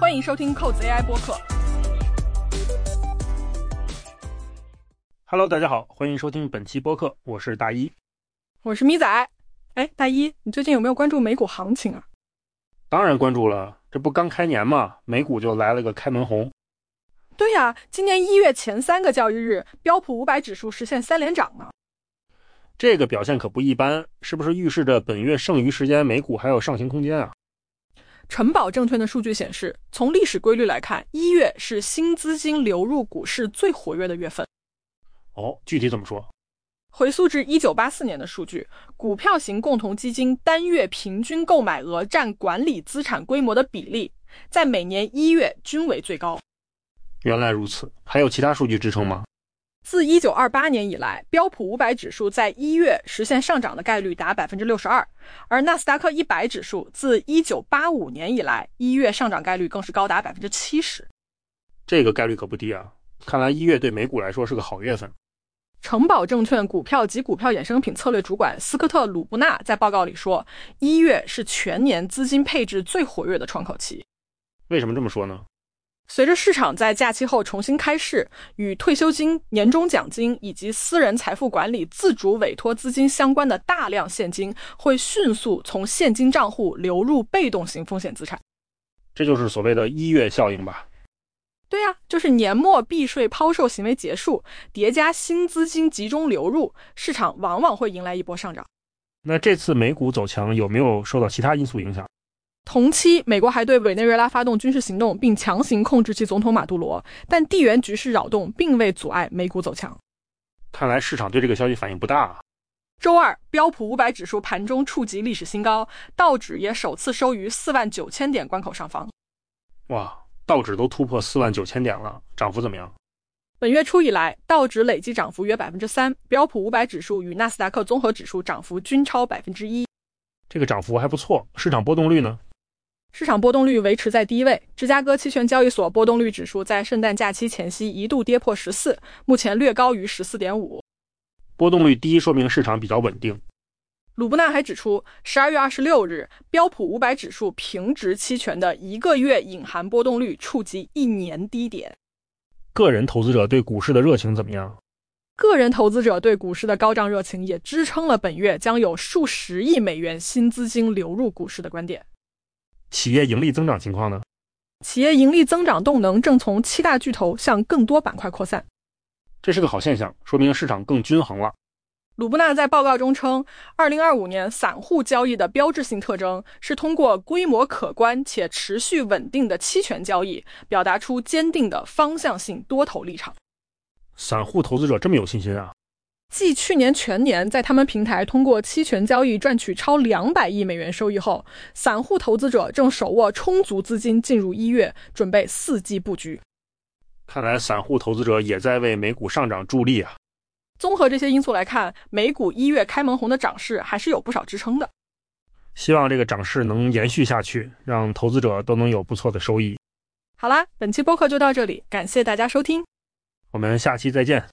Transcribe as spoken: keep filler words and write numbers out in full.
欢迎收听扣子 A I 播客。 Hello， 大家好，欢迎收听本期播客，我是大一， 我是咪仔。哎，大一，你最近有没有关注美股行情啊？ 当然关注了，这不刚开年嘛，美股就来了个开门红。 对呀，今年一月前三个交易日，标普五百指数实现三连涨呢。 这个表现可不一般，是不是预示着本月剩余时间美股还有上行空间啊？ 城堡证券的数据显示，从历史规律来看，一月是新资金流入股市最活跃的月份。 哦，具体怎么说？ 回溯至一九八四年的数据，股票型共同基金单月平均购买额占管理资产规模的比例，在每年一月均为最高。 原来如此，还有其他数据支撑吗？ 自一九二八年以来，标普五百指数在一月实现上涨的概率达 百分之六十二， 而纳斯达克一百指数自一九八五年以来，一月上涨概率更是高达 百分之七十。 这个概率可不低啊，看来一月对美股来说是个好月份。 城堡证券股票及股票衍生品策略主管斯科特·鲁布纳在报告里说，一月是全年资金配置最活跃的窗口期。 为什么这么说呢？ 随着市场在假期后重新开市，与退休金、年终奖金以及私人财富管理自主委托资金相关的大量现金会迅速从现金账户流入被动型风险资产。 这就是所谓的一月效应吧？ 对呀、啊，就是年末避税抛售行为结束，叠加新资金集中流入，市场往往会迎来一波上涨。 那这次美股走强有没有受到其他因素影响？ 同期，美国还对委内瑞拉发动军事行动，并强行控制其总统马杜罗，但地缘局势扰动并未阻碍美股走强。 看来市场对这个消息反应不大啊。 周二，标普五百指数盘中触及历史新高，道指也首次收于四万九千点关口上方。 哇，道指都突破四万九千点了，涨幅怎么样？ 本月初以来，道指累计涨幅约 百分之三， 标普五百指数与纳斯达克综合指数涨幅均超 百分之一。 这个涨幅还不错，市场波动率呢？ 市场波动率维持在低位，芝加哥期权交易所波动率指数在圣诞假期前夕一度跌破十四，目前略高于 十四点五。 波动率低说明市场比较稳定。 鲁布纳还指出，十二月二十六日，标普五百指数平值期权的一个月隐含波动率触及一年低点。 个人投资者对股市的热情怎么样？ 个人投资者对股市的高涨热情也支撑了本月将有数十亿美元新资金流入股市的观点。 企业盈利增长情况呢？ 企业盈利增长动能正从七大巨头向更多板块扩散， 这是个好现象，说明市场更均衡了。 鲁布纳在报告中称，二零二五年散户交易的标志性特征是通过规模可观且持续稳定的期权交易，表达出坚定的方向性多头立场。 散户投资者这么有信心啊？ 继去年全年在他们平台通过期权交易赚取超两百亿美元收益后，散户投资者正手握充足资金进入一月，准备伺机布局。 看来散户投资者也在为美股上涨助力啊。 综合这些因素来看，美股一月开门红的涨势还是有不少支撑的。 希望这个涨势能延续下去，让投资者都能有不错的收益。 好啦，本期播客就到这里，感谢大家收听， 我们下期再见。